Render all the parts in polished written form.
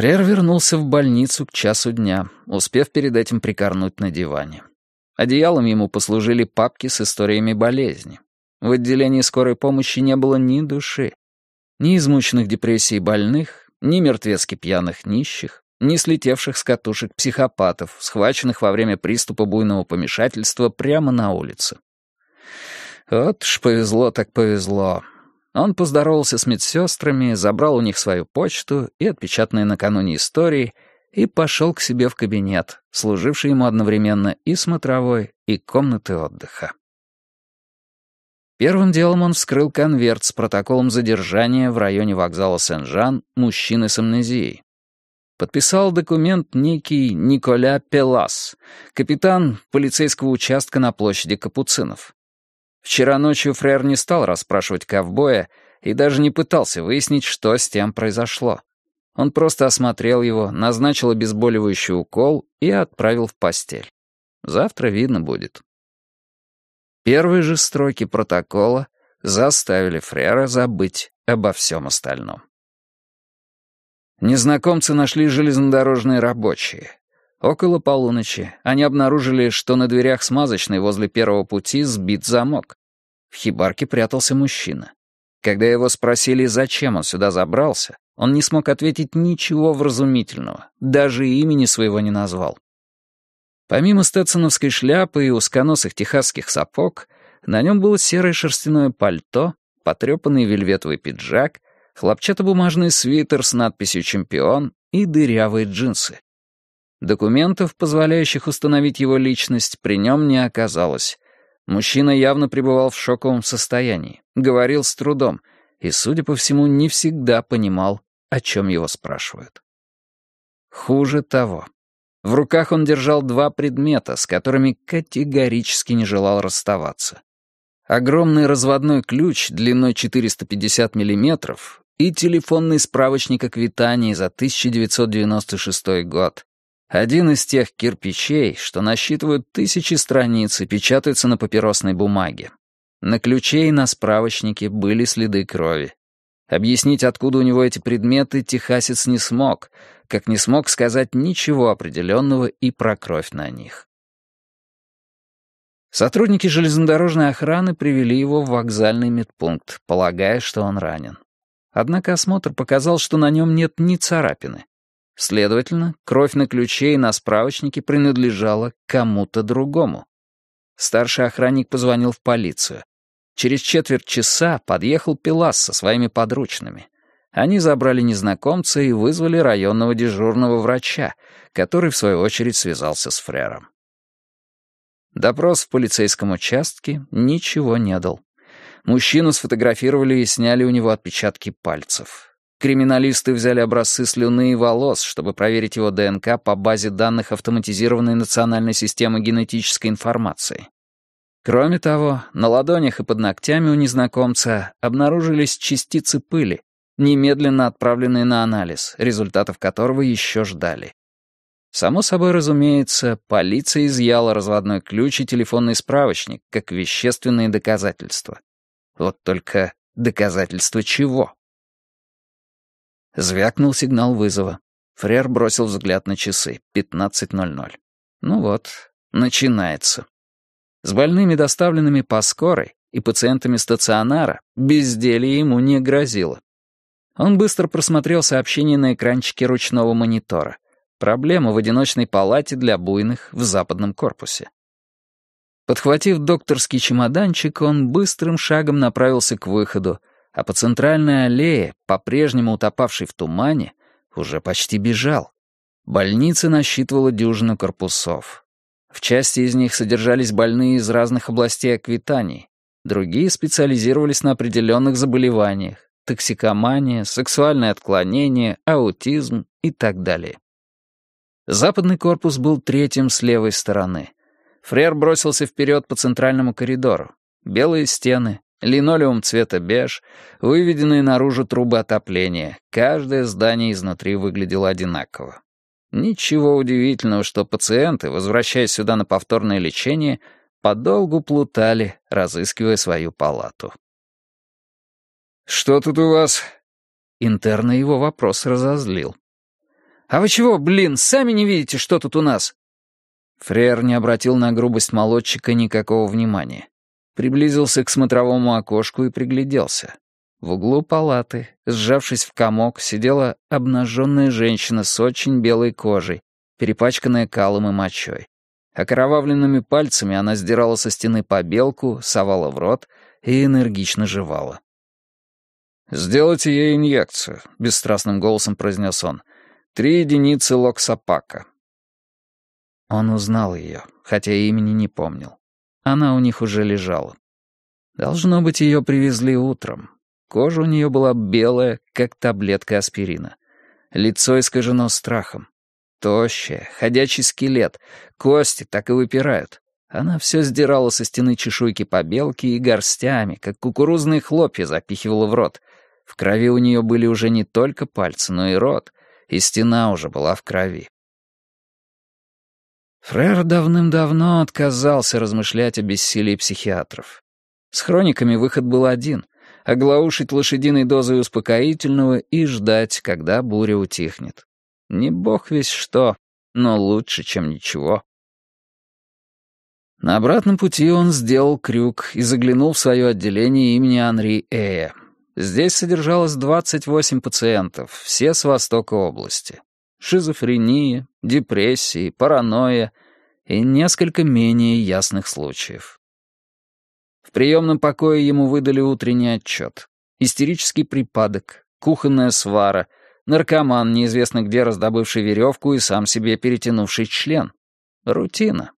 Фрер вернулся в больницу к часу дня, успев перед этим прикорнуть на диване. Одеялом ему послужили папки с историями болезни. В отделении скорой помощи не было ни души. Ни измученных депрессией больных, ни мертвецки пьяных нищих, ни слетевших с катушек психопатов, схваченных во время приступа буйного помешательства прямо на улице. Вот ж повезло так повезло. Он поздоровался с медсестрами, забрал у них свою почту и отпечатанные накануне истории и пошел к себе в кабинет, служивший ему одновременно и смотровой, и комнатой отдыха. Первым делом он вскрыл конверт с протоколом задержания в районе вокзала Сен-Жан мужчины с амнезией. Подписал документ некий Николя Пелас, капитан полицейского участка на площади Капуцинов. Вчера ночью Фрер не стал расспрашивать ковбоя и даже не пытался выяснить, что с тем произошло. Он просто осмотрел его, назначил обезболивающий укол и отправил в постель. Завтра видно будет. Первые же строки протокола заставили Фрера забыть обо всем остальном. Незнакомцы нашли железнодорожные рабочие. Около полуночи они обнаружили, что на дверях смазочной возле первого пути сбит замок. В хибарке прятался мужчина. Когда его спросили, зачем он сюда забрался, он не смог ответить ничего вразумительного, даже имени своего не назвал. Помимо стетсоновской шляпы и узконосых техасских сапог, на нем было серое шерстяное пальто, потрепанный вельветовый пиджак, хлопчатобумажный свитер с надписью «Чемпион» и дырявые джинсы. Документов, позволяющих установить его личность, при нем не оказалось. Мужчина явно пребывал в шоковом состоянии, говорил с трудом и, судя по всему, не всегда понимал, о чем его спрашивают. Хуже того, в руках он держал два предмета, с которыми категорически не желал расставаться. Огромный разводной ключ длиной 450 мм и телефонный справочник о квитании за 1996 год. Один из тех кирпичей, что насчитывают тысячи страниц и печатаются на папиросной бумаге. На ключе и на справочнике были следы крови. Объяснить, откуда у него эти предметы, техасец не смог, как не смог сказать ничего определенного и про кровь на них. Сотрудники железнодорожной охраны привели его в вокзальный медпункт, полагая, что он ранен. Однако осмотр показал, что на нем нет ни царапины. Следовательно, кровь на ключе и на справочнике принадлежала кому-то другому. Старший охранник позвонил в полицию. Через четверть часа подъехал Пелас со своими подручными. Они забрали незнакомца и вызвали районного дежурного врача, который, в свою очередь, связался с Фрером. Допрос в полицейском участке ничего не дал. Мужчину сфотографировали и сняли у него отпечатки пальцев. Криминалисты взяли образцы слюны и волос, чтобы проверить его ДНК по базе данных автоматизированной национальной системы генетической информации. Кроме того, на ладонях и под ногтями у незнакомца обнаружились частицы пыли, немедленно отправленные на анализ, результатов которого еще ждали. Само собой разумеется, полиция изъяла разводной ключ и телефонный справочник как вещественные доказательства. Вот только доказательства чего? Звякнул сигнал вызова. Фрер бросил взгляд на часы. 15:00. Ну вот, начинается. С больными, доставленными по скорой, и пациентами стационара безделье ему не грозило. Он быстро просмотрел сообщение на экранчике ручного монитора. Проблема в одиночной палате для буйных в западном корпусе. Подхватив докторский чемоданчик, он быстрым шагом направился к выходу, а по центральной аллее, по-прежнему утопавшей в тумане, уже почти бежал. Больница насчитывала дюжину корпусов. В части из них содержались больные из разных областей аквитании, другие специализировались на определенных заболеваниях — токсикомания, сексуальное отклонение, аутизм и так далее. Западный корпус был третьим с левой стороны. Фрер бросился вперед по центральному коридору. Белые стены, линолеум цвета беж, выведенные наружу трубы отопления. Каждое здание изнутри выглядело одинаково. Ничего удивительного, что пациенты, возвращаясь сюда на повторное лечение, подолгу плутали, разыскивая свою палату. «Что тут у вас?» Интерна его вопрос разозлил. «А вы чего, блин, сами не видите, что тут у нас?» Фрер не обратил на грубость молодчика никакого внимания. Приблизился к смотровому окошку и пригляделся. В углу палаты, сжавшись в комок, сидела обнаженная женщина с очень белой кожей, перепачканная калом и мочой. Окровавленными пальцами она сдирала со стены побелку, совала в рот и энергично жевала. «Сделайте ей инъекцию», — бесстрастным голосом произнес он. 3 единицы локсапака». Он узнал ее, хотя имени не помнил. Она у них уже лежала. Должно быть, ее привезли утром. Кожа у нее была белая, как таблетка аспирина. Лицо искажено страхом. Тощая, ходячий скелет, кости так и выпирают. Она все сдирала со стены чешуйки побелки и горстями, как кукурузные хлопья запихивала в рот. В крови у нее были уже не только пальцы, но и рот, и стена уже была в крови. Фрер давным-давно отказался размышлять о бессилии психиатров. С хрониками выход был один — оглаушить лошадиной дозой успокоительного и ждать, когда буря утихнет. Не бог весь что, но лучше, чем ничего. На обратном пути он сделал крюк и заглянул в свое отделение имени Анри Эя. Здесь содержалось 28 пациентов, все с востока области. Шизофрения, депрессии, паранойя и несколько менее ясных случаев. В приемном покое ему выдали утренний отчет. Истерический припадок, кухонная свара, наркоман, неизвестно где раздобывший веревку и сам себе перетянувший член. Рутина.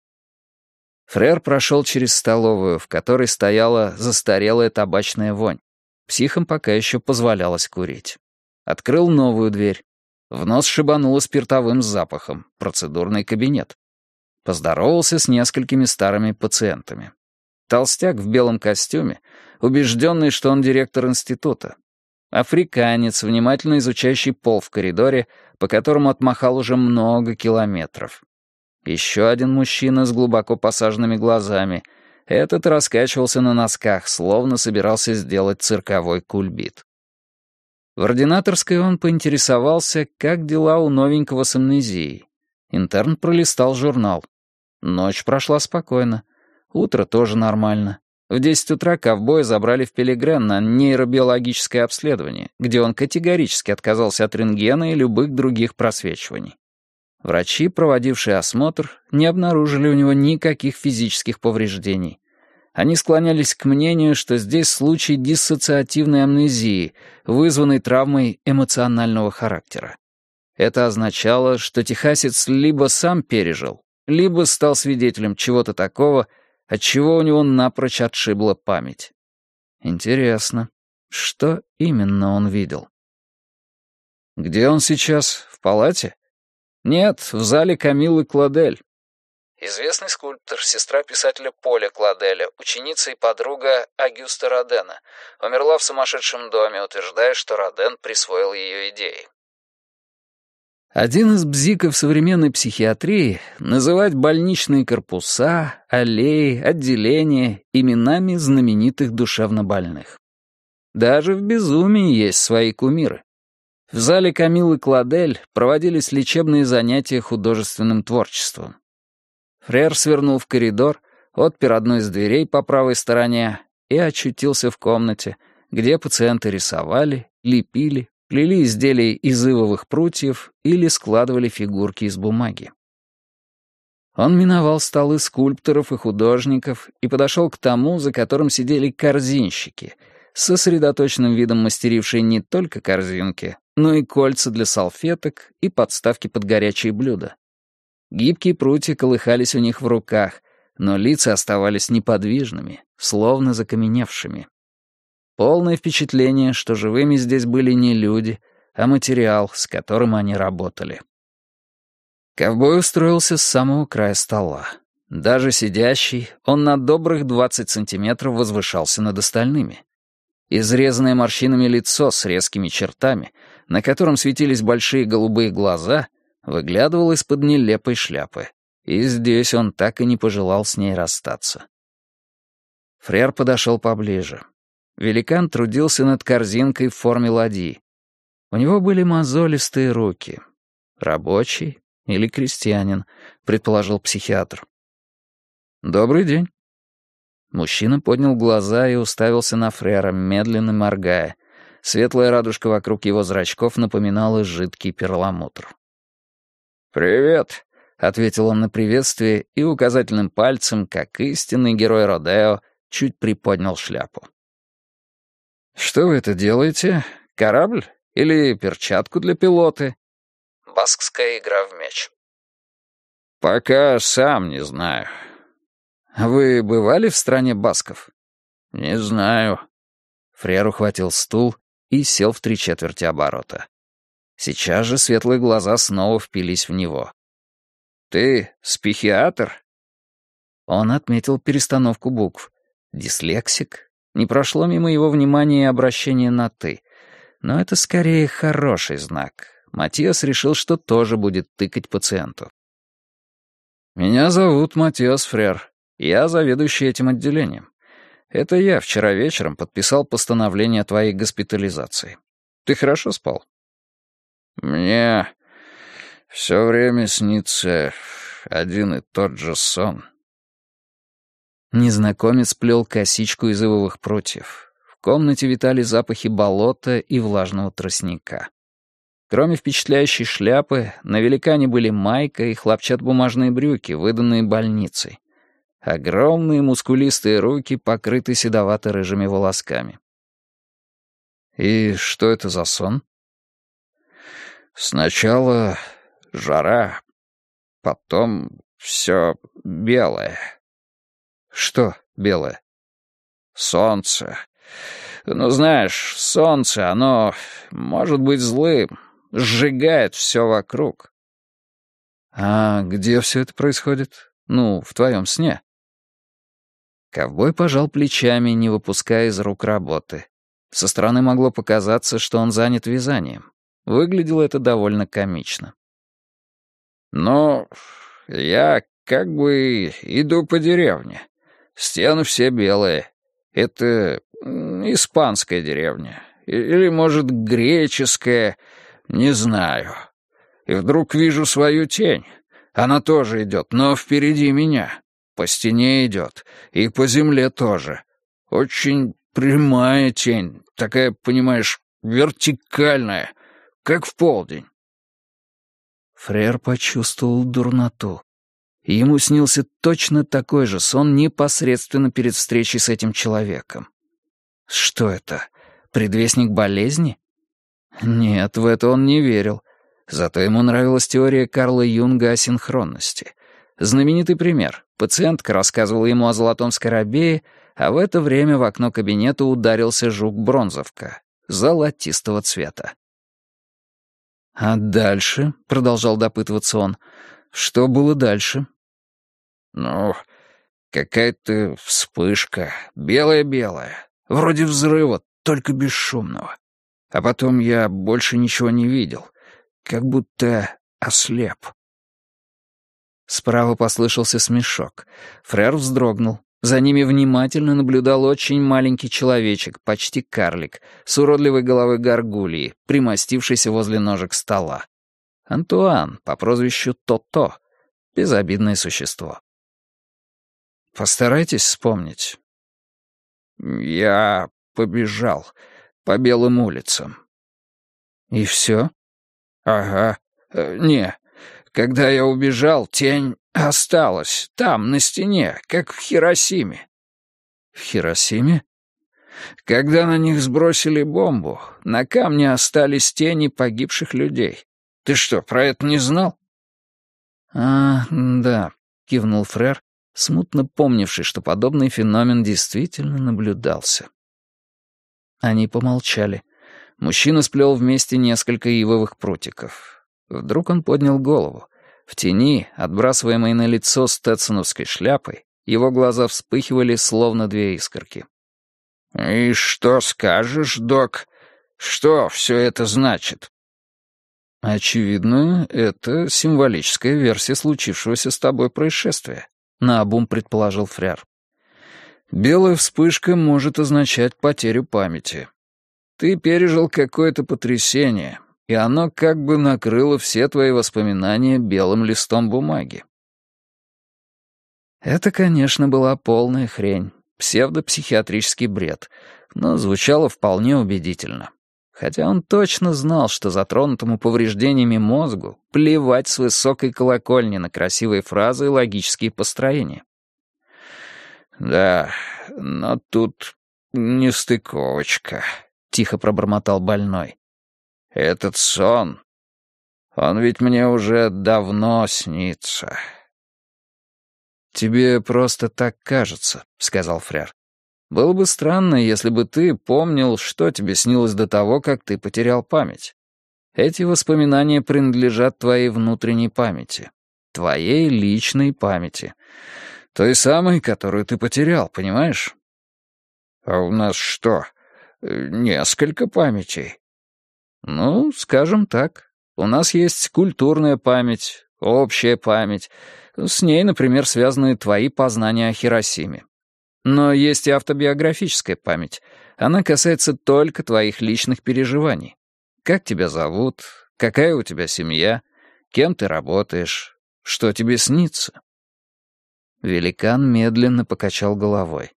Фрер прошел через столовую, в которой стояла застарелая табачная вонь. Психам пока еще позволялось курить. Открыл новую дверь. В нос шибануло спиртовым запахом. Процедурный кабинет. Поздоровался с несколькими старыми пациентами. Толстяк в белом костюме, убежденный, что он директор института. Африканец, внимательно изучающий пол в коридоре, по которому отмахал уже много километров. Еще один мужчина с глубоко посаженными глазами. Этот раскачивался на носках, словно собирался сделать цирковой кульбит. В ординаторской он поинтересовался, как дела у новенького с амнезией. Интерн пролистал журнал. Ночь прошла спокойно. Утро тоже нормально. В 10 утра ковбоя забрали в Пилигрен на нейробиологическое обследование, где он категорически отказался от рентгена и любых других просвечиваний. Врачи, проводившие осмотр, не обнаружили у него никаких физических повреждений. Они склонялись к мнению, что здесь случай диссоциативной амнезии, вызванной травмой эмоционального характера. Это означало, что техасец либо сам пережил, либо стал свидетелем чего-то такого, от чего у него напрочь отшибла память. Интересно, что именно он видел? Где он сейчас? В палате? Нет, в зале Камиллы Клодель. Известный скульптор, сестра писателя Поля Клоделя, ученица и подруга Агюста Родена, умерла в сумасшедшем доме, утверждая, что Роден присвоил ее идеи. Один из бзиков современной психиатрии — называть больничные корпуса, аллеи, отделения именами знаменитых душевнобольных. Даже в безумии есть свои кумиры. В зале Камиллы Клодель проводились лечебные занятия художественным творчеством. Фрер свернул в коридор, отпер одну из дверей по правой стороне и очутился в комнате, где пациенты рисовали, лепили, плели изделия из ивовых прутьев или складывали фигурки из бумаги. Он миновал столы скульпторов и художников и подошел к тому, за которым сидели корзинщики, с сосредоточенным видом мастерившие не только корзинки, но и кольца для салфеток и подставки под горячие блюда. Гибкие прутья колыхались у них в руках, но лица оставались неподвижными, словно закаменевшими. Полное впечатление, что живыми здесь были не люди, а материал, с которым они работали. Ковбой устроился с самого края стола. Даже сидящий, он на добрых 20 сантиметров возвышался над остальными. Изрезанное морщинами лицо с резкими чертами, на котором светились большие голубые глаза, выглядывало из-под нелепой шляпы, и здесь он так и не пожелал с ней расстаться. Фрер подошел поближе. Великан трудился над корзинкой в форме ладьи. У него были мозолистые руки. Рабочий или крестьянин, предположил психиатр. «Добрый день». Мужчина поднял глаза и уставился на Фрера, медленно моргая. Светлая радужка вокруг его зрачков напоминала жидкий перламутр. «Привет», — ответил он на приветствие и указательным пальцем, как истинный герой Родео, чуть приподнял шляпу. «Что вы это делаете? Корабль? Или перчатку для пилоты?» Баскская игра в мяч. «Пока сам не знаю». «Вы бывали в стране басков?» «Не знаю». Фрер ухватил стул и сел в 3/4 оборота. Сейчас же светлые глаза снова впились в него. «Ты спихиатр?» Он отметил перестановку букв. Дислексик? Не прошло мимо его внимания и обращение на «ты». Но это скорее хороший знак. Матиас решил, что тоже будет тыкать пациенту. «Меня зовут Матиас Фрер. Я заведующий этим отделением. Это я вчера вечером подписал постановление о твоей госпитализации. Ты хорошо спал?» «Мне все время снится один и тот же сон». Незнакомец плел косичку из ивовых прутьев. В комнате витали запахи болота и влажного тростника. Кроме впечатляющей шляпы, на великане были майка и хлопчатобумажные брюки, выданные больницей. Огромные мускулистые руки покрыты седовато-рыжими волосками. «И что это за сон?» «Сначала жара, потом все белое». «Что белое?» «Солнце. Ну, знаешь, солнце, оно может быть злым, сжигает все вокруг». «А где все это происходит? Ну, в твоем сне?» Ковбой пожал плечами, не выпуская из рук работы. Со стороны могло показаться, что он занят вязанием. Выглядело это довольно комично. «Ну, я как бы иду по деревне. Стены все белые. Это испанская деревня. Или, может, греческая, не знаю. И вдруг вижу свою тень. Она тоже идет, но впереди меня. По стене идет, и по земле тоже. Очень прямая тень, такая, понимаешь, вертикальная, как в полдень». Фрер почувствовал дурноту. Ему снился точно такой же сон непосредственно перед встречей с этим человеком. Что это? Предвестник болезни? Нет, в это он не верил. Зато ему нравилась теория Карла Юнга о синхронности. Знаменитый пример. Пациентка рассказывала ему о золотом скоробее, а в это время в окно кабинета ударился жук-бронзовка, золотистого цвета. «А дальше?» — продолжал допытываться он. «Что было дальше?» «Ну, какая-то вспышка, белая-белая, вроде взрыва, только бесшумного. А потом я больше ничего не видел, как будто ослеп». Справа послышался смешок. Фрер вздрогнул. За ними внимательно наблюдал очень маленький человечек, почти карлик, с уродливой головой горгульи, примостившийся возле ножек стола. Антуан, по прозвищу То-То. Безобидное существо. Постарайтесь вспомнить. Я побежал по белым улицам. И все? Ага. Не. Когда я убежал, тень осталась там, на стене, как в Хиросиме. В Хиросиме? Когда на них сбросили бомбу, на камне остались тени погибших людей. Ты что, про это не знал? Да, кивнул Фрер, смутно помнивший, что подобный феномен действительно наблюдался. Они помолчали. Мужчина сплел вместе несколько ивовых прутиков. Вдруг он поднял голову. В тени, отбрасываемой на лицо стетсоновской шляпой, его глаза вспыхивали, словно две искорки. «И что скажешь, док? Что все это значит?» «Очевидно, это символическая версия случившегося с тобой происшествия», — наобум предположил Фрер. «Белая вспышка может означать потерю памяти. Ты пережил какое-то потрясение, и оно как бы накрыло все твои воспоминания белым листом бумаги. Это, конечно, была полная хрень, псевдопсихиатрический бред, но звучало вполне убедительно. Хотя он точно знал, что затронутому повреждениями мозгу плевать с высокой колокольни на красивые фразы и логические построения. «Да, но тут нестыковочка», — тихо пробормотал больной. «Этот сон, он ведь мне уже давно снится». «Тебе просто так кажется», — сказал Фрер. «Было бы странно, если бы ты помнил, что тебе снилось до того, как ты потерял память. Эти воспоминания принадлежат твоей внутренней памяти, твоей личной памяти, той самой, которую ты потерял, понимаешь?» «А у нас что, несколько памятей?» «Ну, скажем так. У нас есть культурная память, общая память. С ней, например, связаны твои познания о Хиросиме. Но есть и автобиографическая память. Она касается только твоих личных переживаний. Как тебя зовут, какая у тебя семья, кем ты работаешь, что тебе снится». Великан медленно покачал головой.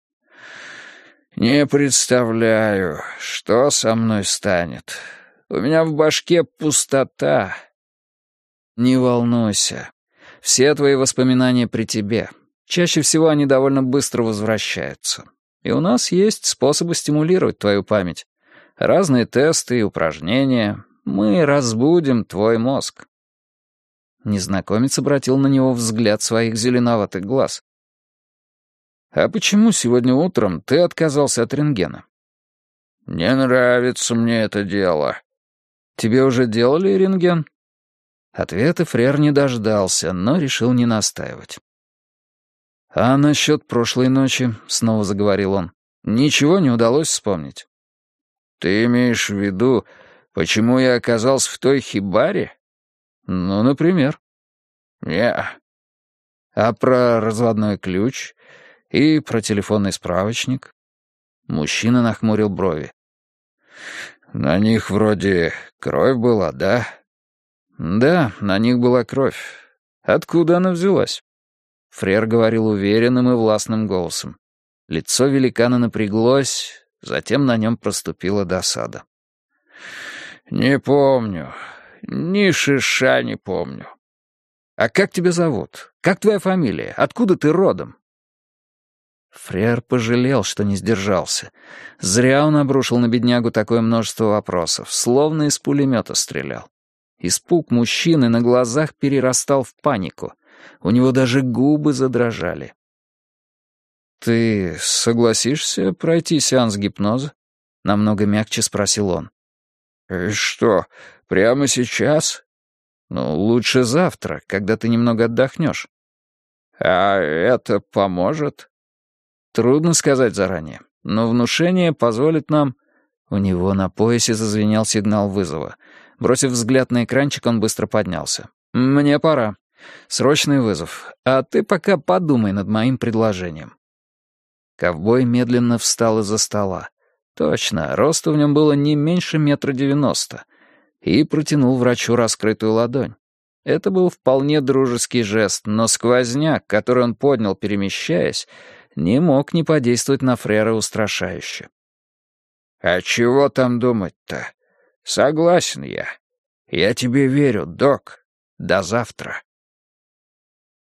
«Не представляю, что со мной станет. У меня в башке пустота». «Не волнуйся. Все твои воспоминания при тебе. Чаще всего они довольно быстро возвращаются. И у нас есть способы стимулировать твою память. Разные тесты и упражнения. Мы разбудим твой мозг». Незнакомец обратил на него взгляд своих зеленоватых глаз. «А почему сегодня утром ты отказался от рентгена?» «Не нравится мне это дело». «Тебе уже делали рентген?» Ответа Фрер не дождался, но решил не настаивать. «А насчет прошлой ночи?» — снова заговорил он. «Ничего не удалось вспомнить?» «Ты имеешь в виду, почему я оказался в той хибаре?» «Ну, например». «Не-а». «А про разводной ключ и про телефонный справочник?» Мужчина нахмурил брови. «На них вроде кровь была, да?» «Да, на них была кровь. Откуда она взялась?» Фрер говорил уверенным и властным голосом. Лицо великана напряглось, затем на нем проступила досада. «Не помню. Ни шиша не помню». «А как тебя зовут? Как твоя фамилия? Откуда ты родом?» Фрер пожалел, что не сдержался. Зря он обрушил на беднягу такое множество вопросов, словно из пулемета стрелял. Испуг мужчины на глазах перерастал в панику. У него даже губы задрожали. «Ты согласишься пройти сеанс гипноза?» — намного мягче спросил он. «Что, прямо сейчас?» «Ну, лучше завтра, когда ты немного отдохнешь». «А это поможет?» «Трудно сказать заранее, но внушение позволит нам...» У него на поясе зазвенел сигнал вызова. Бросив взгляд на экранчик, он быстро поднялся. «Мне пора. Срочный вызов. А ты пока подумай над моим предложением». Ковбой медленно встал из-за стола. Точно, росту в нем было не меньше 1,90 м. И протянул врачу раскрытую ладонь. Это был вполне дружеский жест, но сквозняк, который он поднял, перемещаясь, не мог не подействовать на Фрера устрашающе. «А чего там думать-то? Согласен я. Я тебе верю, док. До завтра».